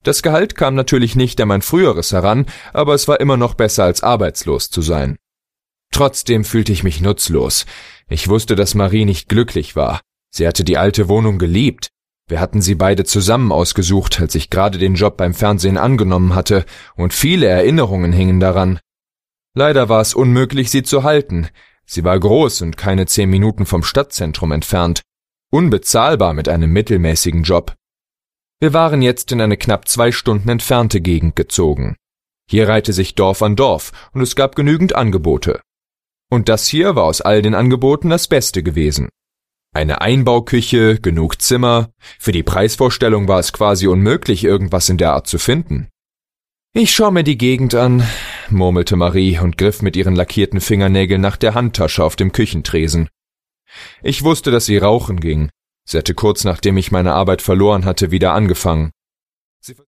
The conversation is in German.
Das Gehalt kam natürlich nicht an mein früheres heran, aber es war immer noch besser als arbeitslos zu sein. Trotzdem fühlte ich mich nutzlos. Ich wusste, dass Marie nicht glücklich war. Sie hatte die alte Wohnung geliebt. Wir hatten sie beide zusammen ausgesucht, als ich gerade den Job beim Fernsehen angenommen hatte, und viele Erinnerungen hingen daran. Leider war es unmöglich, sie zu halten. Sie war groß und keine 10 Minuten vom Stadtzentrum entfernt. Unbezahlbar mit einem mittelmäßigen Job. Wir waren jetzt in eine knapp 2 Stunden entfernte Gegend gezogen. Hier reihte sich Dorf an Dorf und es gab genügend Angebote. Und das hier war aus all den Angeboten das Beste gewesen. Eine Einbauküche, genug Zimmer. Für die Preisvorstellung war es quasi unmöglich, irgendwas in der Art zu finden. »Ich schau mir die Gegend an«, murmelte Marie und griff mit ihren lackierten Fingernägeln nach der Handtasche auf dem Küchentresen. Ich wusste, dass sie rauchen ging. Sie hatte kurz nachdem ich meine Arbeit verloren hatte, wieder angefangen.